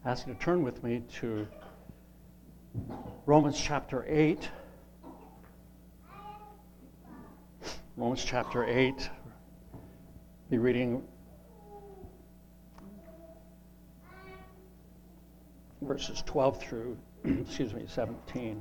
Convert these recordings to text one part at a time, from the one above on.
ask you to turn with me to Romans chapter 8. Romans chapter 8. Be reading verses 12 through 17.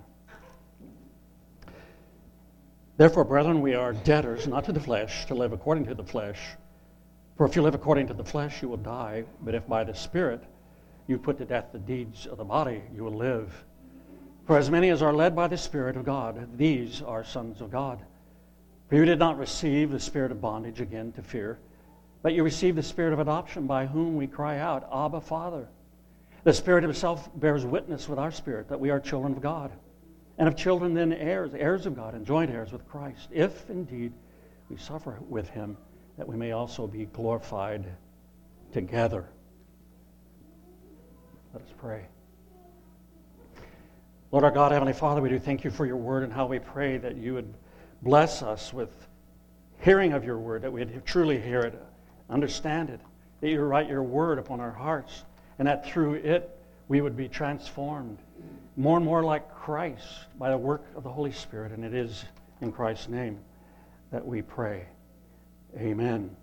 Therefore, brethren, we are debtors, not to the flesh, to live according to the flesh. For if you live according to the flesh, you will die. But if by the Spirit you put to death the deeds of the body, you will live. For as many as are led by the Spirit of God, these are sons of God. For you did not receive the spirit of bondage again to fear, but you received the Spirit of adoption, by whom we cry out, Abba, Father. The Spirit himself bears witness with our spirit that we are children of God. And of children then heirs, heirs of God, and joint heirs with Christ, if indeed we suffer with him, that we may also be glorified together. Let us pray. Lord our God, Heavenly Father, we do thank you for your word, and how we pray that you would bless us with hearing of your word, that we'd truly hear it, understand it, that you write your word upon our hearts, and that through it we would be transformed more and more like Christ by the work of the Holy Spirit. And it is in Christ's name that we pray. Amen.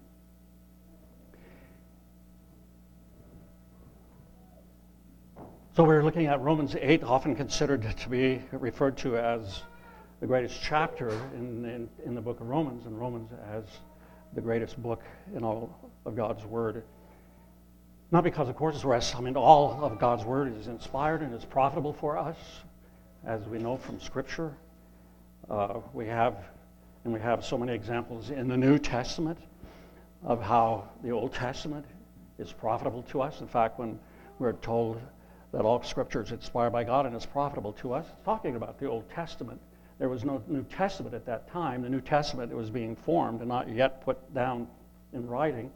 So we're looking at Romans 8, often considered to be referred to as the greatest chapter in the book of Romans, and Romans as the greatest book in all of God's Word. Not because, of course, all of God's Word is inspired and is profitable for us, as we know from Scripture. We have so many examples in the New Testament of how the Old Testament is profitable to us. In fact, when we're told that all Scripture is inspired by God and is profitable to us, it's talking about the Old Testament. There was no New Testament at that time. The New Testament was being formed and not yet put down in writing.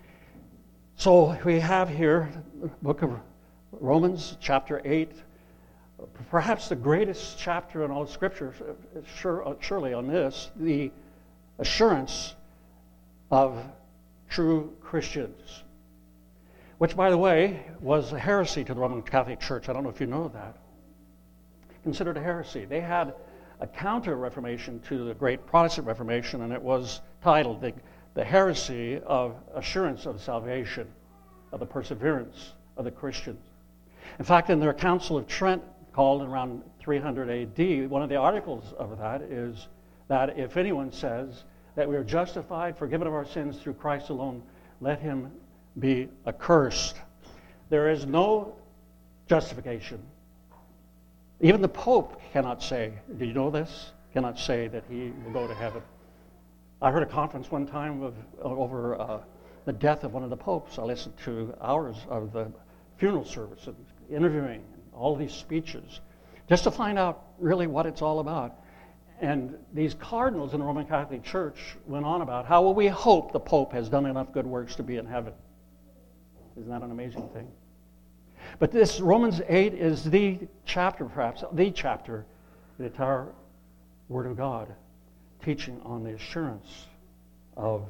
So we have here the book of Romans, chapter 8, perhaps the greatest chapter in all of Scripture, surely on this, the assurance of true Christians, which, by the way, was a heresy to the Roman Catholic Church. I don't know if you know that. Considered a heresy. They had a counter-reformation to the great Protestant Reformation, and it was titled the heresy of assurance of salvation, of the perseverance of the Christians. In fact, in their Council of Trent, called around 300 AD, one of the articles of that is that if anyone says that we are justified, forgiven of our sins through Christ alone, let him be accursed. There is no justification. Even the Pope cannot say, do you know this? Cannot say that he will go to heaven. I heard a conference one time over the death of one of the popes. I listened to hours of the funeral service and interviewing all these speeches just to find out really what it's all about. And these cardinals in the Roman Catholic Church went on about how will we hope the Pope has done enough good works to be in heaven. Isn't that an amazing thing? But this Romans 8 is the chapter, perhaps, the chapter, the entire Word of God, teaching on the assurance of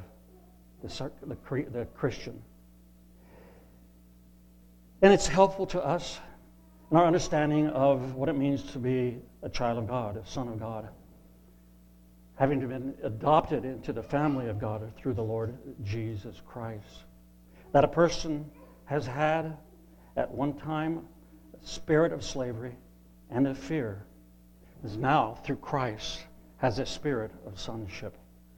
the Christian. And it's helpful to us in our understanding of what it means to be a child of God, a son of God, having been adopted into the family of God through the Lord Jesus Christ. That a person has had at one time a spirit of slavery and of fear, is now through Christ has a spirit of sonship.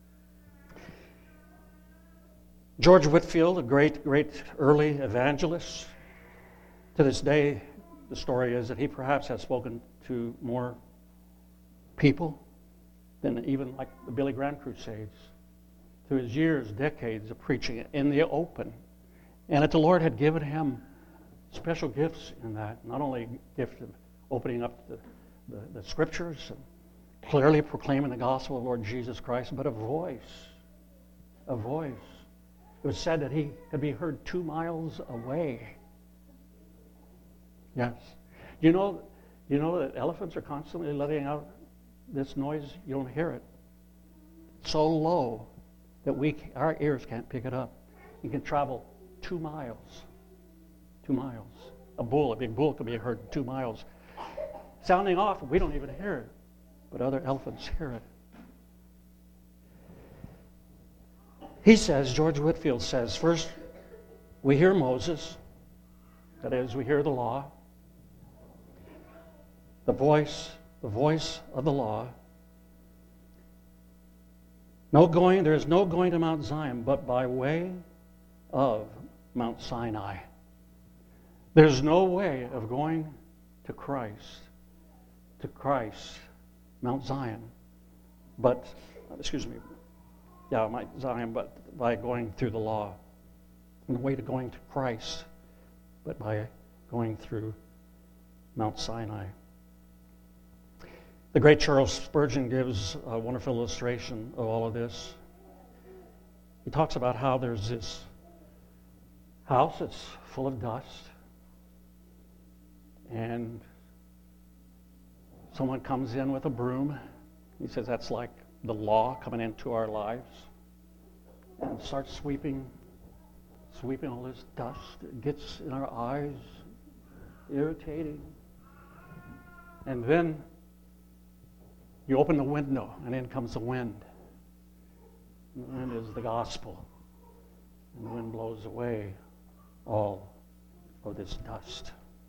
George Whitefield, a great early evangelist, to this day, the story is that he perhaps has spoken to more people than even like the Billy Graham Crusades, through his years, decades of preaching in the open. And that the Lord had given him special gifts in that, not only gift of opening up the Scriptures and clearly proclaiming the gospel of Lord Jesus Christ, but a voice. A voice. It was said that he could be heard 2 miles away. Yes. You know that elephants are constantly letting out this noise? You don't hear it. It's so low that our ears can't pick it up. You can travel 2 miles. 2 miles. a bull, a big bull, can be heard 2 miles. Sounding off, we don't even hear it, but other elephants hear it. He says, George Whitefield says, first we hear Moses, that is, we hear the law, the voice of the law. There is no going to Mount Zion, but by way of Mount Sinai. There's no way of going to Christ, Mount Zion, but by going through the law. And the way to going to Christ, but by going through Mount Sinai. The great Charles Spurgeon gives a wonderful illustration of all of this. He talks about how there's this house that's full of dust, and someone comes in with a broom. He says that's like the law coming into our lives, and starts sweeping all this dust. It gets in our eyes, irritating. And then you open the window, and in comes the wind. And the wind is the gospel. And the wind blows away all of this dust.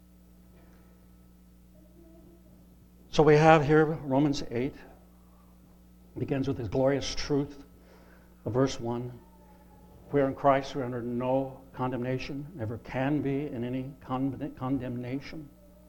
So we have here Romans 8. It begins with this glorious truth of verse 1. If we are in Christ, we are under no condemnation, never can be in any condemnation.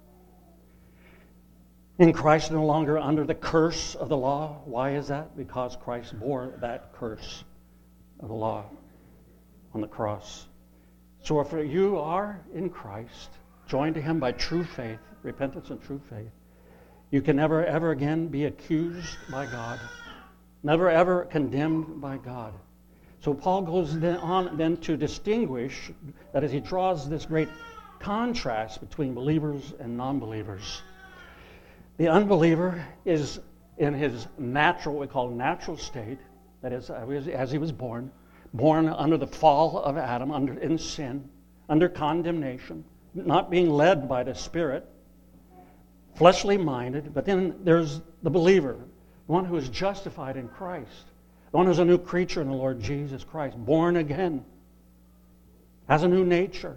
In Christ, no longer under the curse of the law. Why is that? Because Christ bore that curse of the law on the cross. So if you are in Christ, joined to Him by true faith, repentance and true faith, you can never, ever again be accused by God. Never, ever condemned by God. So Paul goes on to distinguish, that is, he draws this great contrast between believers and non-believers. The unbeliever is in his natural, what we call natural state, that is, as he was born under the fall of Adam, in sin, under condemnation, not being led by the Spirit, fleshly minded. But then there's the believer, the one who is justified in Christ, the one who's a new creature in the Lord Jesus Christ, born again, has a new nature.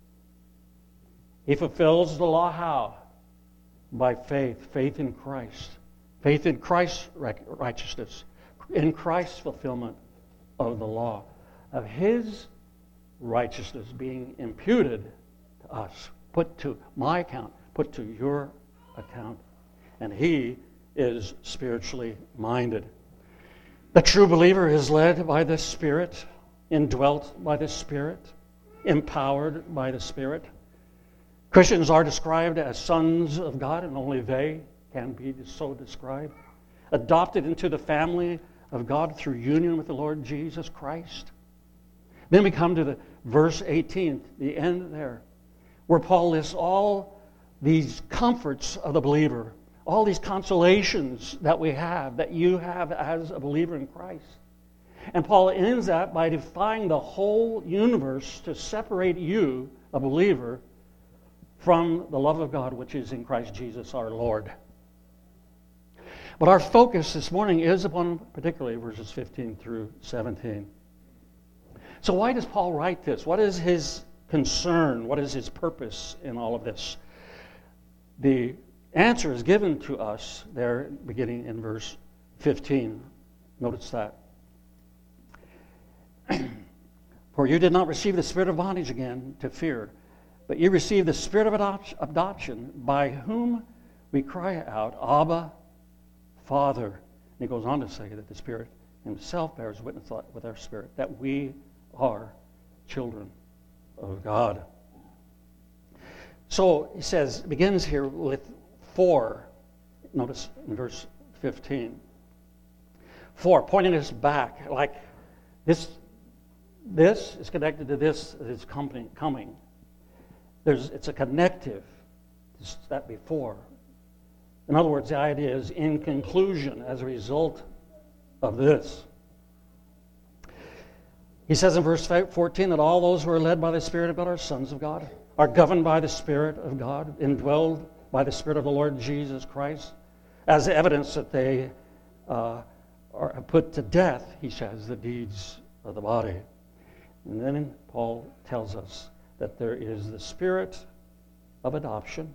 He fulfills the law how? By faith in Christ. Faith in Christ's righteousness, in Christ's fulfillment of the law, of His righteousness being imputed to us, put to my account, put to your account. And he is spiritually minded. The true believer is led by the Spirit, indwelt by the Spirit, empowered by the Spirit. Christians are described as sons of God, and only they can be so described. Adopted into the family of God through union with the Lord Jesus Christ. Then we come to the verse 18, the end there, where Paul lists all these comforts of the believer, all these consolations that we have, that you have as a believer in Christ. And Paul ends that by defying the whole universe to separate you, a believer, from the love of God which is in Christ Jesus our Lord. But our focus this morning is upon particularly verses 15 through 17. So why does Paul write this? What is his concern? What is his purpose in all of this? The answer is given to us there beginning in verse 15. Notice that. For you did not receive the spirit of bondage again to fear, but you received the spirit of adoption, by whom we cry out, Abba, Father. And he goes on to say that the Spirit Himself bears witness with our spirit that we are children of God. So he says, begins here with for. Notice in verse 15. For, pointing us back, like this is connected to this that is coming. It's a connective. It's that before. In other words, the idea is in conclusion, as a result of this. He says in verse 14 that all those who are led by the Spirit of God are sons of God. are governed by the Spirit of God, indwelled by the Spirit of the Lord Jesus Christ, as evidence that they are put to death, he says, the deeds of the body. And then Paul tells us that there is the Spirit of adoption,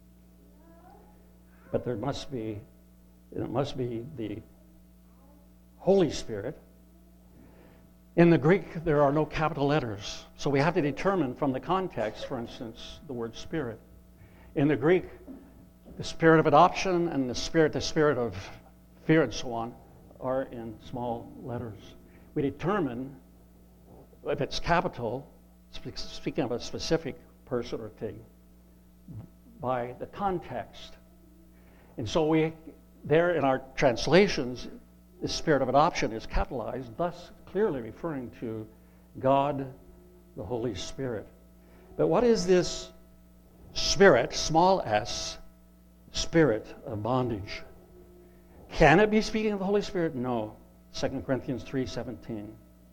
but it must be the Holy Spirit. In the Greek, there are no capital letters, so we have to determine from the context, for instance, the word Spirit. In the Greek, the Spirit of adoption and the Spirit of fear and so on are in small letters. We determine if it's capital, speaking of a specific person or thing, by the context. And so we, there in our translations, the Spirit of adoption is capitalized, thus clearly referring to God, the Holy Spirit. But what is this Spirit, small s, spirit of bondage? Can it be speaking of the Holy Spirit? No. 2 Corinthians 3:17.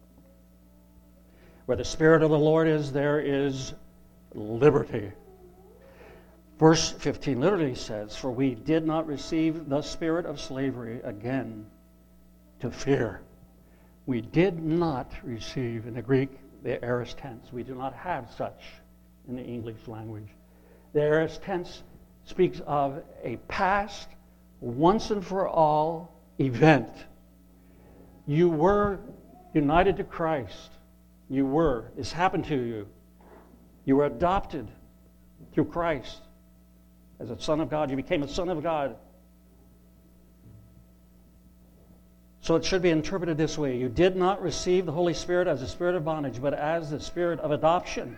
Where the Spirit of the Lord is, there is liberty. Verse 15 literally says, "For we did not receive the spirit of slavery again to fear." We did not receive, in the Greek, the aorist tense. We do not have such in the English language. The aorist tense speaks of a past, once and for all event. You were united to Christ. This happened to you. You were adopted through Christ as a son of God. You became a son of God. So it should be interpreted this way. You did not receive the Holy Spirit as a spirit of bondage, but as the spirit of adoption.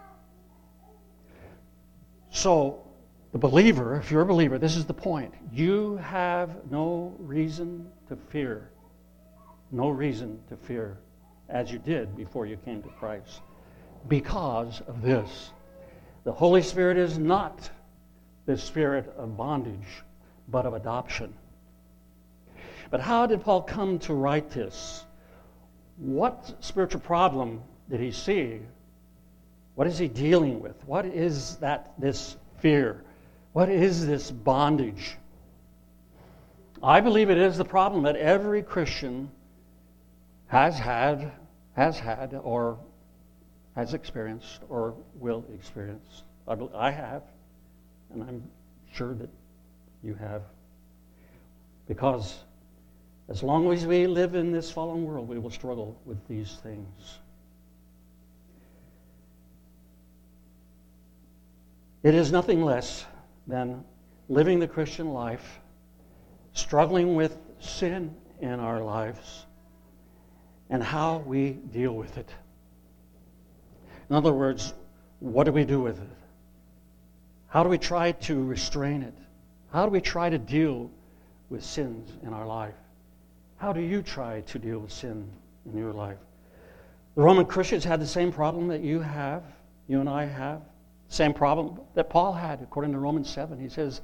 So the believer, if you're a believer, this is the point. You have no reason to fear. No reason to fear, as you did before you came to Christ, because of this. The Holy Spirit is not the spirit of bondage, but of adoption. But how did Paul come to write this? What spiritual problem did he see? What is he dealing with? What is this fear? What is this bondage? I believe it is the problem that every Christian has had, or has experienced, or will experience. I have, and I'm sure that you have. Because as long as we live in this fallen world, we will struggle with these things. It is nothing less than living the Christian life, struggling with sin in our lives, and how we deal with it. In other words, what do we do with it? How do we try to restrain it? How do we try to deal with sins in our life? How do you try to deal with sin in your life? The Roman Christians had the same problem that you have, you and I have. Same problem that Paul had, according to Romans 7. He says,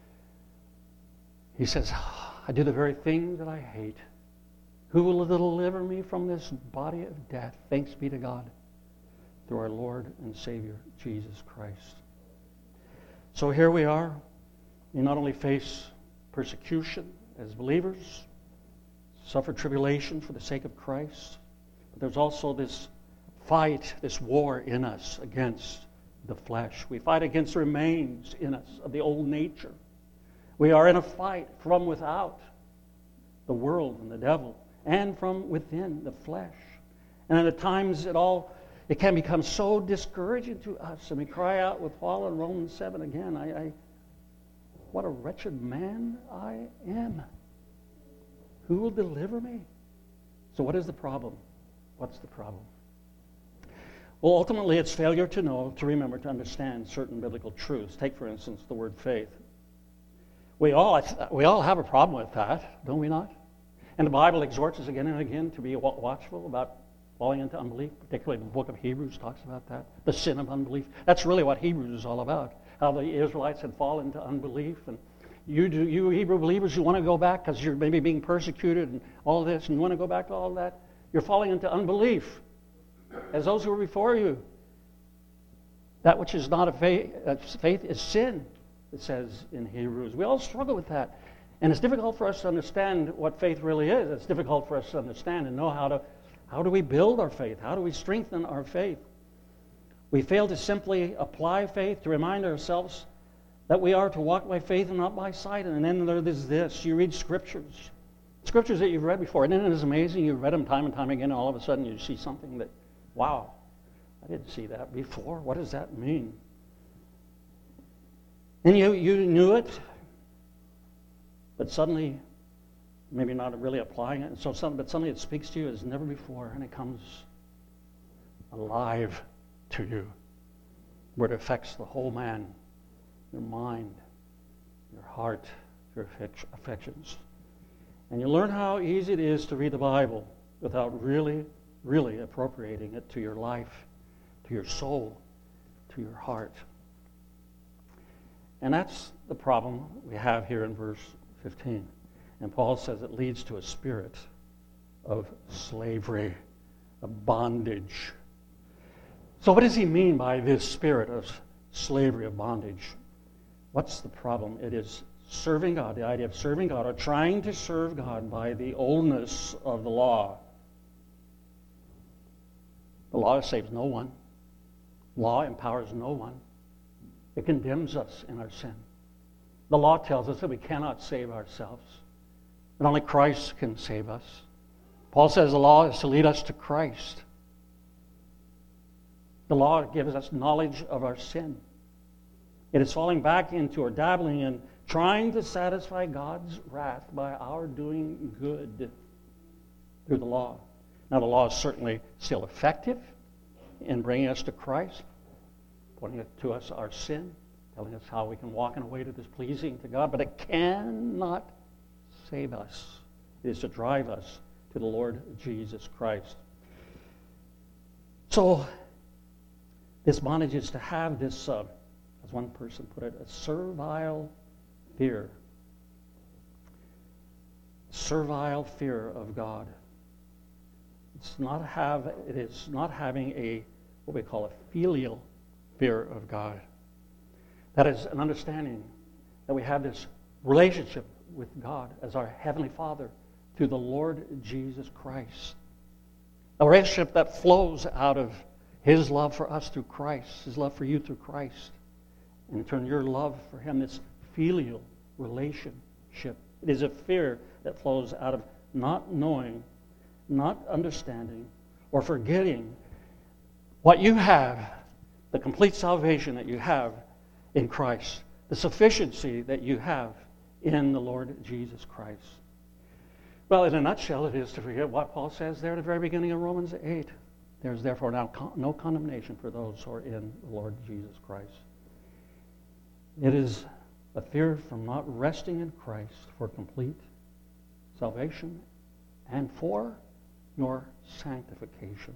I do the very thing that I hate. Who will deliver me from this body of death? Thanks be to God through our Lord and Savior, Jesus Christ. So here we are. We not only face persecution as believers, suffer tribulation for the sake of Christ, but there's also this fight, this war in us against the flesh. We fight against the remains in us of the old nature. We are in a fight from without, the world and the devil, and from within, the flesh. And at times it can become so discouraging to us, and we cry out with Paul in Romans 7 again, what a wretched man I am. Who will deliver me? So what is the problem? What's the problem? Well, ultimately, it's failure to know, to remember, to understand certain biblical truths. Take, for instance, the word faith. We all have a problem with that, don't we not? And the Bible exhorts us again and again to be watchful about falling into unbelief. Particularly the book of Hebrews talks about that, the sin of unbelief. That's really what Hebrews is all about, how the Israelites had fallen into unbelief. And you Hebrew believers who want to go back because you're maybe being persecuted and all this, and you want to go back to all that, you're falling into unbelief as those who were before you. That which is not of faith is sin, it says in Hebrews. We all struggle with that. And it's difficult for us to understand what faith really is. It's difficult for us to understand and know how do we build our faith? How do we strengthen our faith? We fail to simply apply faith, to remind ourselves that we are to walk by faith and not by sight. And then there is this. You read scriptures that you've read before. And isn't it amazing? You've read them time and time again, and all of a sudden you see something that, wow, I didn't see that before. What does that mean? And you knew it, but suddenly, maybe not really applying it. But suddenly it speaks to you as never before, and it comes alive to you, where it affects the whole man, your mind, your heart, your affections. And you learn how easy it is to read the Bible without really, really appropriating it to your life, to your soul, to your heart. And that's the problem we have here in verse 15. And Paul says it leads to a spirit of slavery, of bondage. So what does he mean by this spirit of slavery, of bondage? What's the problem? It is serving God, the idea of serving God, or trying to serve God by the oldness of the law. The law saves no one. Law empowers no one. It condemns us in our sin. The law tells us that we cannot save ourselves, that only Christ can save us. Paul says the law is to lead us to Christ. The law gives us knowledge of our sin. It is falling back into or dabbling in trying to satisfy God's wrath by our doing good through the law. Now, the law is certainly still effective in bringing us to Christ, pointing to us our sin, telling us how we can walk in a way that is pleasing to God, but it cannot save us. It is to drive us to the Lord Jesus Christ. So, this bondage is to have this, as one person put it, a servile fear. Servile fear of God. It is not having a, what we call a filial fear of God. That is an understanding that we have this relationship with God as our Heavenly Father through the Lord Jesus Christ. A relationship that flows out of His love for us through Christ, His love for you through Christ. And in turn, your love for Him, this filial relationship. It is a fear that flows out of not knowing, not understanding, or forgetting what you have, the complete salvation that you have in Christ, the sufficiency that you have in the Lord Jesus Christ. Well, in a nutshell, it is to forget what Paul says there at the very beginning of Romans 8. There is therefore now no condemnation for those who are in the Lord Jesus Christ. It is a fear from not resting in Christ for complete salvation and for your sanctification.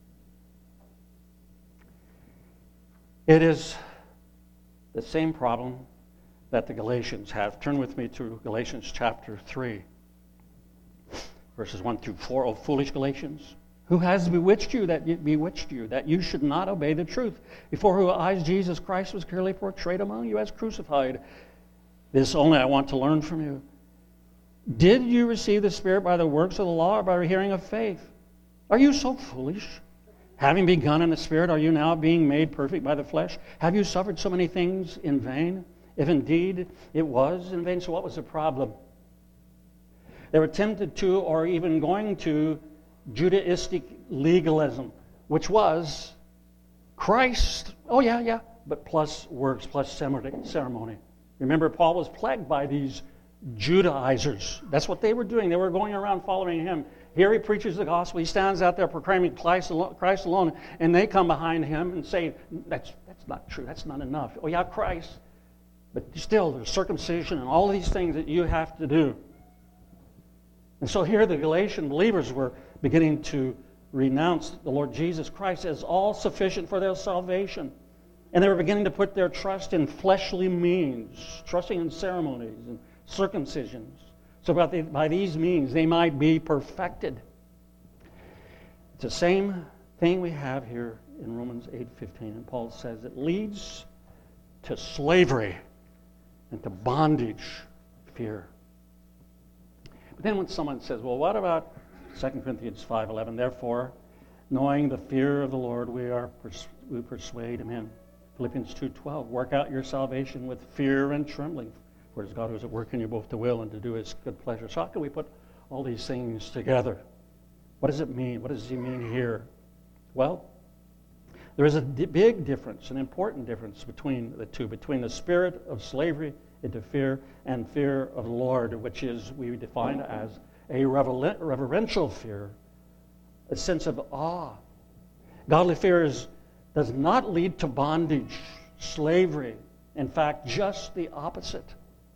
It is the same problem that the Galatians have. Turn with me to Galatians chapter 3, verses 1 through 4. O foolish Galatians, who has bewitched you that you should not obey the truth, before whose eyes Jesus Christ was clearly portrayed among you as crucified? This only I want to learn from you. Did you receive the Spirit by the works of the law or by hearing of faith? Are you so foolish? Having begun in the Spirit, are you now being made perfect by the flesh? Have you suffered so many things in vain? If indeed it was in vain, so what was the problem? They were tempted to, or even going to, Judaistic legalism, which was Christ, but plus works, plus ceremony. Remember, Paul was plagued by these Judaizers. That's what they were doing. They were going around following him. Here he preaches the gospel. He stands out there proclaiming Christ alone, and they come behind him and say, that's not true. That's not enough. Oh yeah, Christ. But still, there's circumcision and all these things that you have to do. And so here the Galatian believers were beginning to renounce the Lord Jesus Christ as all sufficient for their salvation. And they were beginning to put their trust in fleshly means, trusting in ceremonies and circumcisions. So by these means they might be perfected. It's the same thing we have here in Romans 8:15. And Paul says it leads to slavery and to bondage, fear. But then when someone says, well, what about 2 Corinthians 5:11? Therefore, knowing the fear of the Lord, we persuade him. Philippians 2:12, work out your salvation with fear and trembling. For it is God who is at work in you both to will and to do his good pleasure. So how can we put all these things together? What does it mean? What does he mean here? Well, there is a big difference, an important difference between the two, between the spirit of slavery into fear and fear of the Lord, which is we define as a reverential fear, a sense of awe. Godly fear does not lead to bondage, slavery. In fact, just the opposite.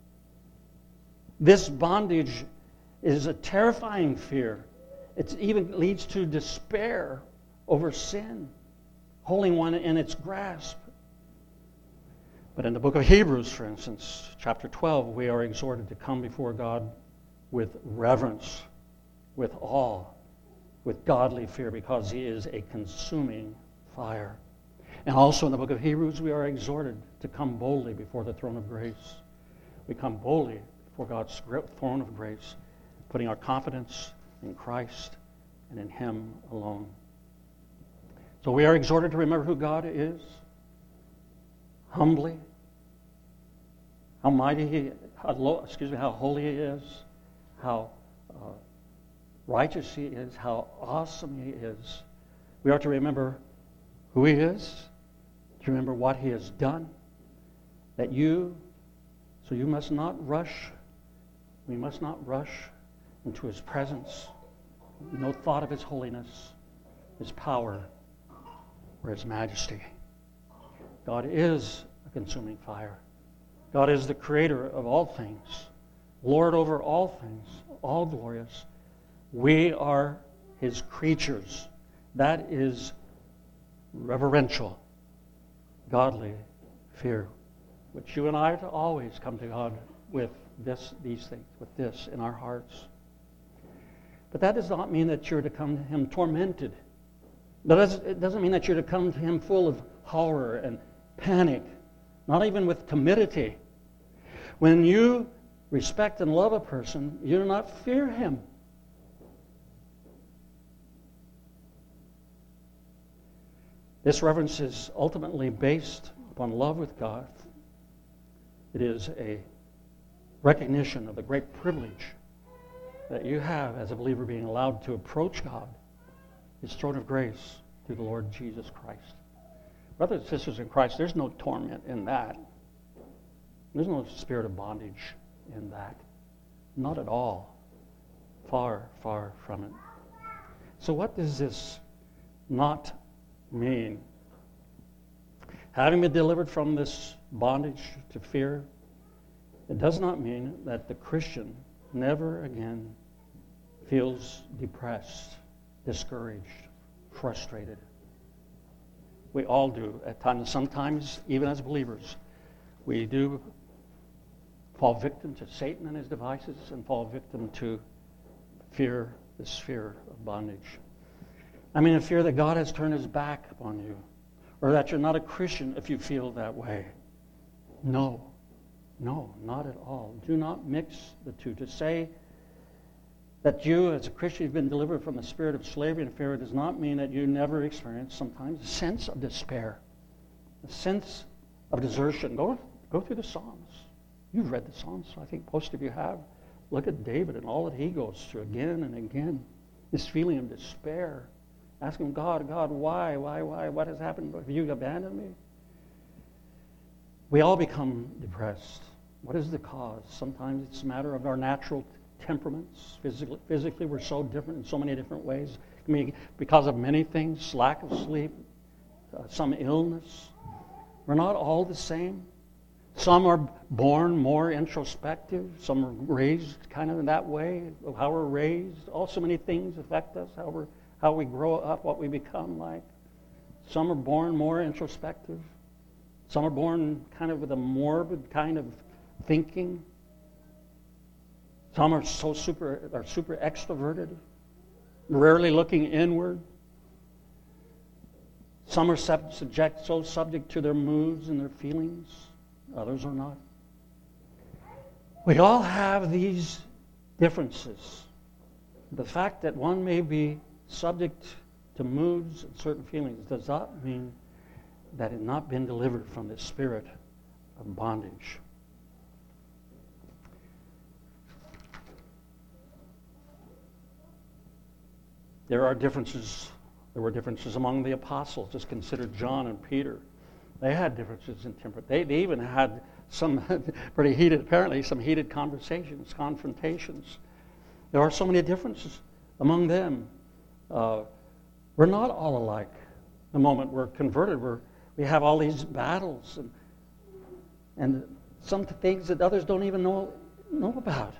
This bondage is a terrifying fear. It even leads to despair over sin, holding one in its grasp. But in the book of Hebrews, for instance, chapter 12, we are exhorted to come before God with reverence, with awe, with godly fear, because he is a consuming fire. And also in the book of Hebrews, we are exhorted to come boldly before the throne of grace. We come boldly before God's throne of grace, putting our confidence in Christ and in him alone. So we are exhorted to remember who God is, humbly, how mighty how holy he is, how righteous he is, how awesome he is. We are to remember who he is, to remember what he has done, so you must not rush, we must not rush into his presence, no thought of his holiness, his power, or his majesty. God is a consuming fire. God is the creator of all things, Lord over all things, all glorious. We are his creatures. That is reverential, godly fear, which you and I are to always come to God with these things, with this in our hearts. But that does not mean that you're to come to him tormented. It doesn't mean that you're to come to him full of horror and panic, not even with timidity. When you respect and love a person, you do not fear him. This reverence is ultimately based upon love with God. It is a recognition of the great privilege that you have as a believer, being allowed to approach God, his throne of grace, through the Lord Jesus Christ. Brothers and sisters in Christ, there's no torment in that. There's no spirit of bondage in that. Not at all. Far, far from it. So what does this not mean? Having been delivered from this bondage to fear, it does not mean that the Christian never again feels depressed, discouraged, frustrated. We all do at times. Sometimes, even as believers, we do fall victim to Satan and his devices and fall victim to fear, this fear of bondage. I mean, a fear that God has turned his back upon you, or that you're not a Christian if you feel that way. No, not at all. Do not mix the two. To say that you, as a Christian, have been delivered from the spirit of slavery and fear does not mean that you never experience sometimes a sense of despair, a sense of desertion. Go through the Psalms. You've read the Psalms, I think most of you have. Look at David and all that he goes through again and again. This feeling of despair. Asking God, why? What has happened? Have you abandoned me? We all become depressed. What is the cause? Sometimes it's a matter of our natural temperaments. Physically, we're so different in so many different ways. I mean, because of many things, lack of sleep, some illness. We're not all the same. Some are born more introspective. Some are raised kind of in that way, of how we're raised. Also many things affect us, how we grow up, what we become like. Some are born more introspective. Some are born kind of with a morbid kind of thinking. Some are super extroverted, rarely looking inward. Some are so subject to their moods and their feelings. Others are not. We all have these differences. The fact that one may be subject to moods and certain feelings does not mean that it has not been delivered from the spirit of bondage. There were differences among the apostles. Just consider John and Peter. They had differences in temper. They even had some pretty heated conversations, confrontations. There are so many differences among them. We're not all alike. The moment we're converted, we have all these battles and some things that others don't even know about.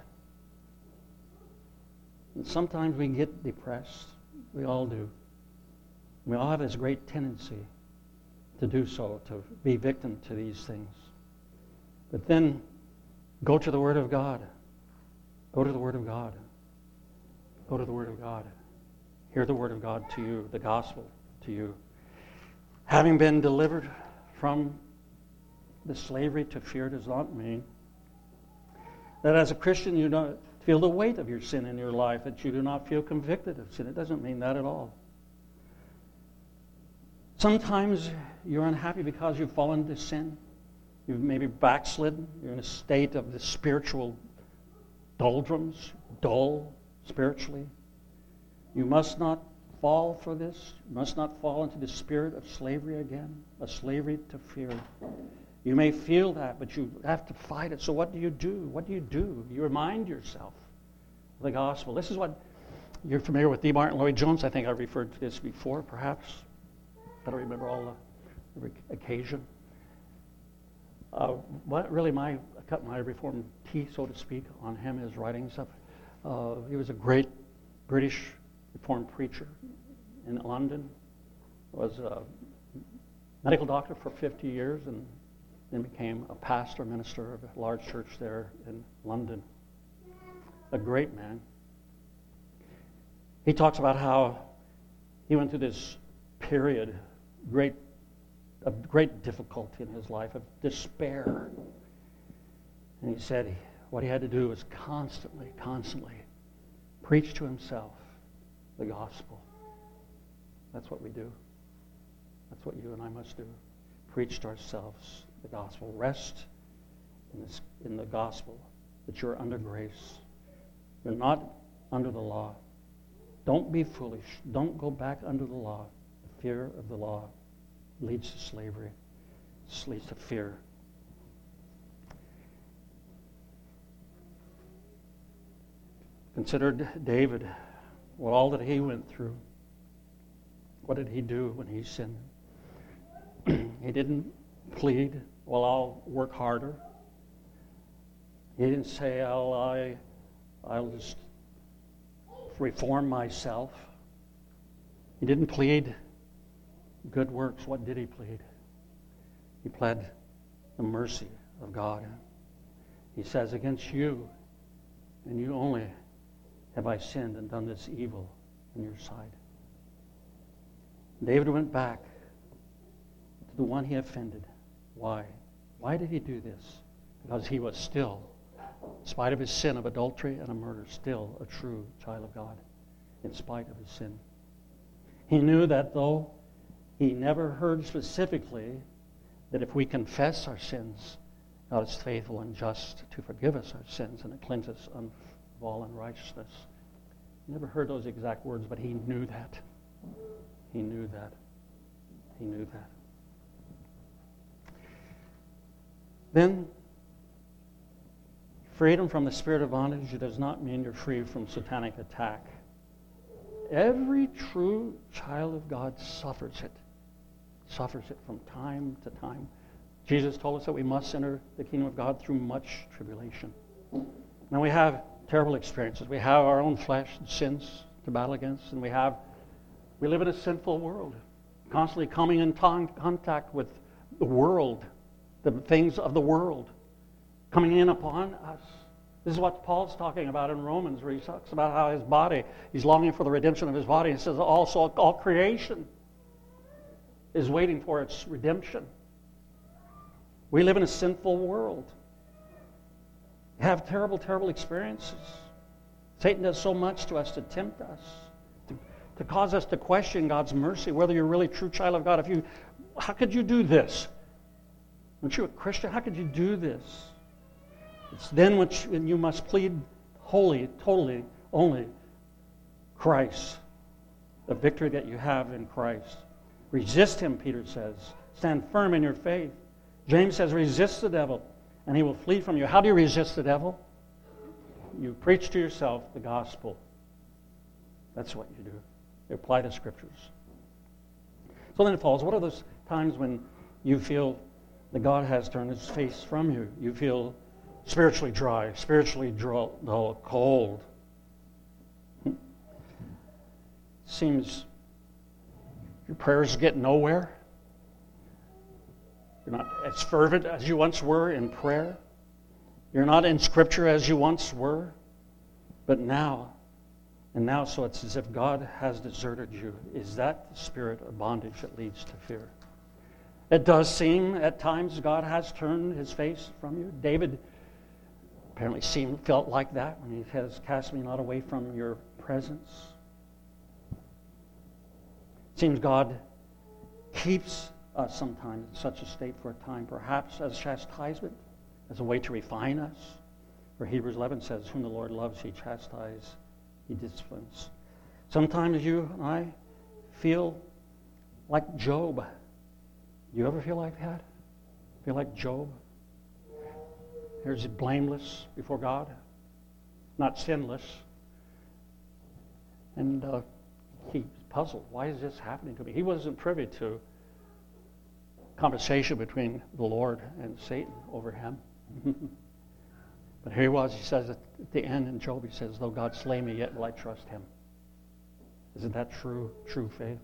And sometimes we get depressed. We all do. We all have this great tendency to do so, to be victim to these things. But then go to the Word of God. Go to the Word of God. Go to the Word of God. Hear the Word of God to you, the gospel to you. Having been delivered from the slavery to fear does not mean that as a Christian you don't feel the weight of your sin in your life, that you do not feel convicted of sin. It doesn't mean that at all. Sometimes you're unhappy because you've fallen into sin. You've maybe backslidden. You're in a state of the spiritual doldrums, dull spiritually. You must not fall for this. You must not fall into the spirit of slavery again, a slavery to fear. You may feel that, but you have to fight it. So what do you do? What do? You remind yourself of the gospel. This is what, you're familiar with D. Martin Lloyd-Jones. I think I referred to this before, perhaps. I don't remember every occasion. I cut my Reformed teeth, so to speak, on him, his writings. He was a great British Reformed preacher in London. Was a medical doctor for 50 years and then became a pastor, minister of a large church there in London. A great man. He talks about how he went through this period of great difficulty in his life, of despair. And he said what he had to do was constantly preach to himself the gospel. That's what we do. That's what you and I must do. Preach to ourselves the gospel. Rest in the gospel that you're under grace. You're not under the law. Don't be foolish. Don't go back under the law. The fear of the law leads to slavery. This leads to fear. Consider David, all that he went through. What did he do when he sinned? He didn't plead, well, I'll work harder. He didn't say, I'll just reform myself. He didn't plead good works. What did he plead? He pled the mercy of God. He says, against you and you only have I sinned and done this evil in your sight. David went back to the one he offended. Why? Why did he do this? Because he was still, in spite of his sin of adultery and a murder, still a true child of God, in spite of his sin. He knew that though he never heard specifically that if we confess our sins, God is faithful and just to forgive us our sins and to cleanse us of all unrighteousness. He never heard those exact words, but he knew that. He knew that. He knew that. Then, freedom from the spirit of bondage does not mean you're free from satanic attack. Every true child of God suffers it. Suffers it from time to time. Jesus told us that we must enter the kingdom of God through much tribulation. Now we have terrible experiences. We have our own flesh and sins to battle against, and we live in a sinful world, constantly coming in contact with the world, the things of the world, coming in upon us. This is what Paul's talking about in Romans, where he talks about how his body, he's longing for the redemption of his body. He says also all creation is waiting for its redemption. We live in a sinful world. We have terrible, terrible experiences. Satan does so much to us to tempt us, to cause us to question God's mercy, whether you're really a true child of God. How could you do this? Aren't you a Christian? How could you do this? It's then when you must plead wholly, totally, only Christ, the victory that you have in Christ. Resist him, Peter says. Stand firm in your faith. James says, resist the devil, and he will flee from you. How do you resist the devil? You preach to yourself the gospel. That's what you do. You apply the scriptures. So then it follows, what are those times when you feel that God has turned his face from you? You feel spiritually dry, spiritually dull, cold. Seems your prayers get nowhere. You're not as fervent as you once were in prayer. You're not in Scripture as you once were. But now, so it's as if God has deserted you. Is that the spirit of bondage that leads to fear? It does seem at times God has turned his face from you. David apparently felt like that when he says, cast me not away from your presence. It seems God keeps us sometimes in such a state for a time, perhaps as chastisement, as a way to refine us. For Hebrews 11 says, whom the Lord loves, he chastises, he disciplines. Sometimes you and I feel like Job. You ever feel like that? Feel like Job? Here's blameless before God, not sinless. And he's puzzled. Why is this happening to me? He wasn't privy to conversation between the Lord and Satan over him. But here he was. He says at the end in Job, he says, though God slay me, yet will I trust him. Isn't that true faith?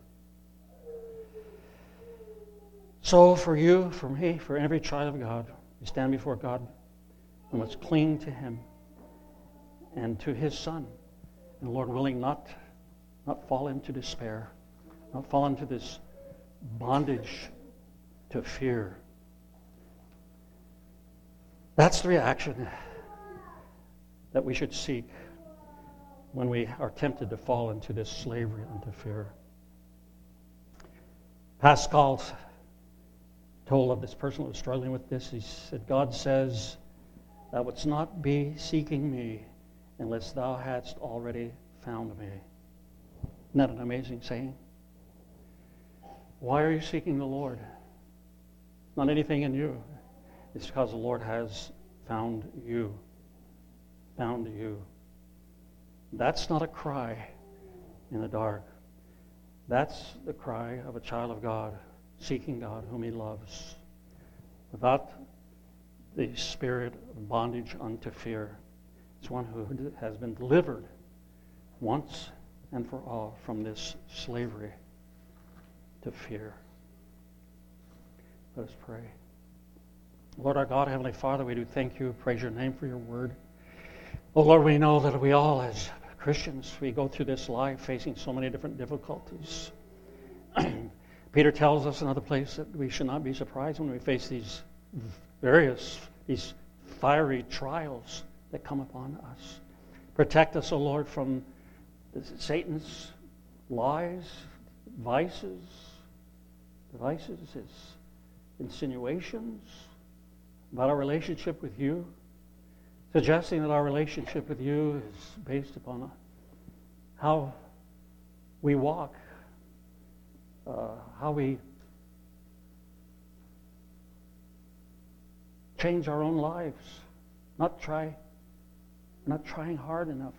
So for you, for me, for every child of God, we stand before God and must cling to him and to his Son. And Lord willing, not fall into despair, not fall into this bondage to fear. That's the reaction that we should seek when we are tempted to fall into this slavery unto fear. Pascal told of this person who was struggling with this. He said, God says, thou wouldst not be seeking me unless thou hadst already found me. Isn't that an amazing saying? Why are you seeking the Lord? Not anything in you. It's because the Lord has found you. Found you. That's not a cry in the dark. That's the cry of a child of God, seeking God whom he loves. Without the spirit of bondage unto fear. It's one who has been delivered once and for all from this slavery to fear. Let us pray. Lord our God, Heavenly Father, we do thank you, praise your name for your word. Oh Lord, we know that we all as Christians, we go through this life facing so many different difficulties. Peter tells us in another place that we should not be surprised when we face these fiery trials that come upon us. Protect us, O Lord, from Satan's lies, devices, his insinuations about our relationship with you, suggesting that our relationship with you is based upon how we walk, how we change our own lives, not trying hard enough.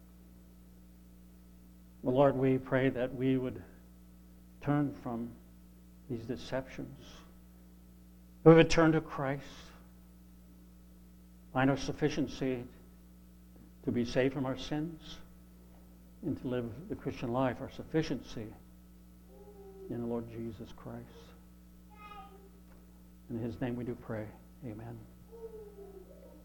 Well, Lord, we pray that we would turn from these deceptions. We would turn to Christ, find our sufficiency to be saved from our sins and to live the Christian life, our sufficiency in the Lord Jesus Christ. In his name we do pray. Amen.